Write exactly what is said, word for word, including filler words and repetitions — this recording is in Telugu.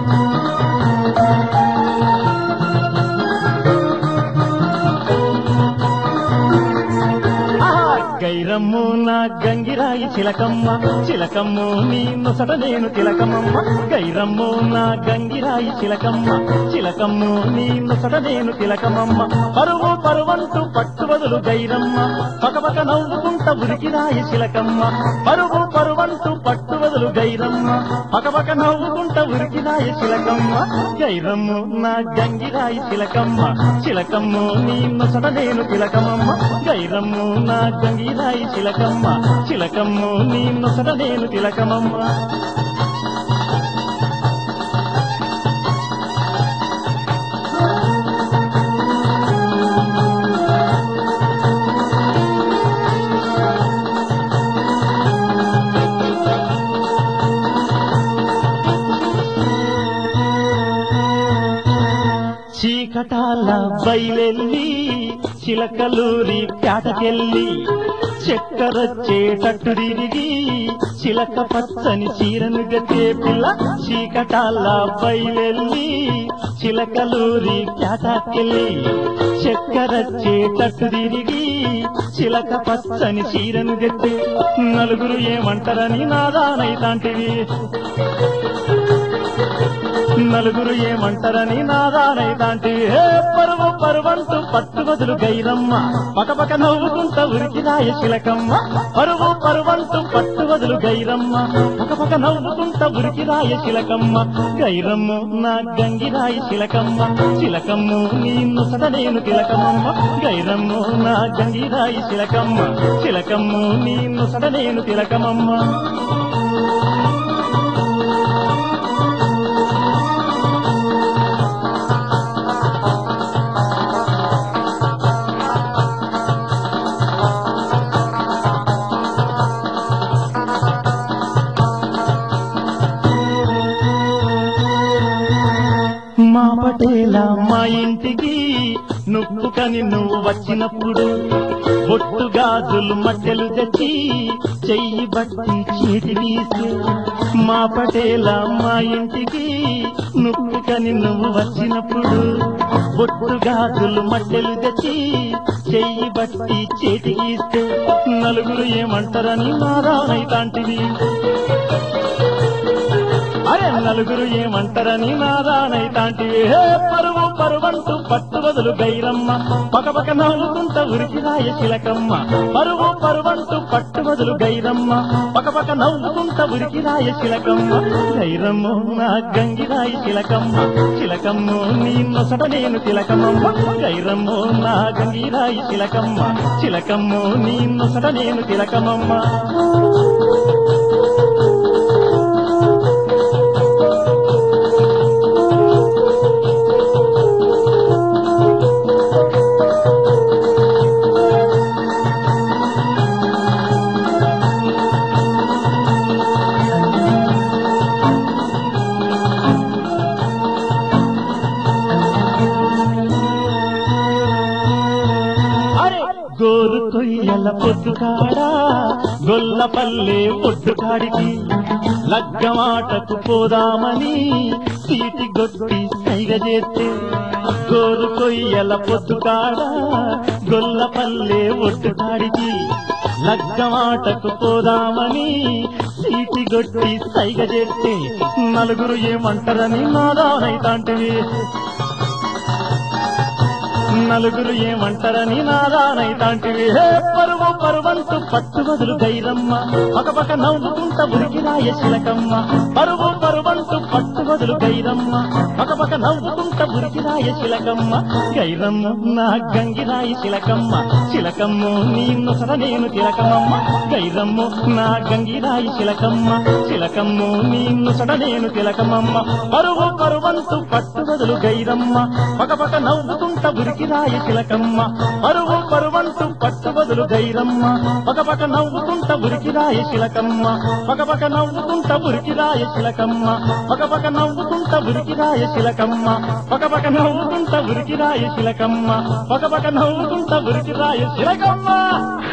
గైరమ్ము నా గంగిరాయి చిలకమ్మ చిలకమ్ము నీ నొసట నేను తిలకమమ్మ గైరమ్ము నా గంగిరాయి చిలకమ్మ చిలకమ్ము నీ నొసట నేను తిలకమమ్మ పరువు పరువంటూ పట్టు బదులు గైరమ్మ పకపక నవ్వుకుంట ఉరికిరాయి చిలకమ్మ పరువు పరువంటూ పట్టు బదులు గైరమ్మ పకపక నవ్వుకుంట ఉరికిరాయి చిలకమ్మ గైరమ్ము నా గంగిరాయి చిలకమ్మ చిలకమ్ము నీ నొసట నేను తిలకమమ్మ గైరమ్ము నా గంగిరాయి చిలకమ్మ చిలకమ్ము నీ నొసట నేను తిలకమమ్మ చీకటాల బయలెల్లి చిలకలూరి ప్యాటకెళ్ళి చక్కరొచ్చేటట్టు తిరిగి చిలక పచ్చని చీరను గట్టే పిల్ల చీకటాల బయలెల్లి చిలకలూరి ప్యాటకెళ్ళి చక్కరొచ్చేటట్టు తిరిగి చిలక పచ్చని చీరను గట్టే నలుగురు ఏమంటారని నాదానైతాంటివి నలుగురు ఏమంటారని నాదానైతాంటివి హే పరువు పరువంటూ పట్టు బదులు గైరమ్మ పకపక నవ్వుకుంట ఉరికిరాయ చిలకమ్మ పరువు పరువంటూ పట్టు బదులు గైరమ్మ పకపక నవ్వుకుంట ఉరికిరాయ చిలకమ్మ గైరమ్ము నా గంగిరాయి చిలకమ్మ చిలకమ్ము నీ నొసట నేను తిలకమమ్మ గైరమ్ము నా గంగిరాయి చిలకమ్మ చిలకమ్ము నీ నొసట నేను తిలకమమ్మ మా పటేల మా ఇంటికి నువ్వుకని నువ్వు వచ్చినప్పుడు బొట్టు గాజులు మట్టెలు తెచ్చి చెయ్యి బట్టి చీటి తీసి మా పటేల మా ఇంటికి నువ్వుకని నువ్వు వచ్చినప్పుడు బొట్టు గాజులు మట్టెలు తెచ్చి చెయ్యి బట్టి చేతి గీస్తే నలుగురు ఏమంటారని నాదానైతాంటివి అరే నలుగురు ఏమంటారని నాదానైతాంటివి హే పరువు పరువంటూ పట్టు బదులు గైరమ్మ పకపక నవ్వుకుంట ఉరికిరాయ చిలకమ్మ పరువు పరువంటూ పట్టు బదులు గైరమ్మ పకపక నవ్వుకుంట ఉరికిరాయ చిలకమ్మ గైరమ్ము నా గంగిరాయి చిలకమ్మ చిలకమ్ము నీ నొసట నేను తిలకమమ్మ గైరమ్ము నా గంగిరాయి చిలకమ్మ చిలకమ్ము నీ నొసట నేను తిలకమమ్మ గోరు కొయ్యల పొద్దుకాడా గొల్లపల్లె పొద్దుకాడికి లగ్గమాటకు పోదామని సీటి గొట్టి సైగ చేస్తే గోరు కొయ్యల పొద్దుకాడా గొల్లపల్లె ఒడ్డుకాడికి లగ్గమాటకు పోదామని సీటి గొట్టి సైగ చేస్తే నలుగురు ఏమంటారని నాదానైతాంటివి నలుగురు ఏమంటారని నాదానైతాంటివి హే పరువు పరువంటూ పట్టు బదులు గైరమ్మ పకపక నవ్వుకుంట ఉరికిరాయ చిలకమ్మ పరువు పరువంటూ పట్టు బదులు గైరమ్మ పకపక నవ్వుకుంట ఉరికిరాయ చిలకమ్మ గైరమ్ము నా గంగిరాయి చిలకమ్మ చిలకమ్ము నీ నొసట నేను తిలకమమ్మ గైరమ్ము నా గంగిరాయి చిలకమ్మ చిలకమ్ము నీ నొసట నేను తిలకమమ్మ పరువు పరువంటూ పట్టు బదులు గైరమ్మ పకపక నవ్వుకుంట ఉరికిరాయ చిలకమ్మ పరువు పరువంటూ పట్టు బదులు గైరమ్మ పకపక నవ్వుకుంట ఉరికిరాయ చిలకమ్మ పకపక నవ్వుకుంట ఉరికిరాయ చిలకమ్మ పకపక నవ్వుకుంట ఉరికిరాయ చిలకమ్మ పకపక నవ్వుకుంట ఉరికిరాయ చిలకమ్మ పకపక నవ్వుకుంట ఉరికిరాయ చిలకమ్మ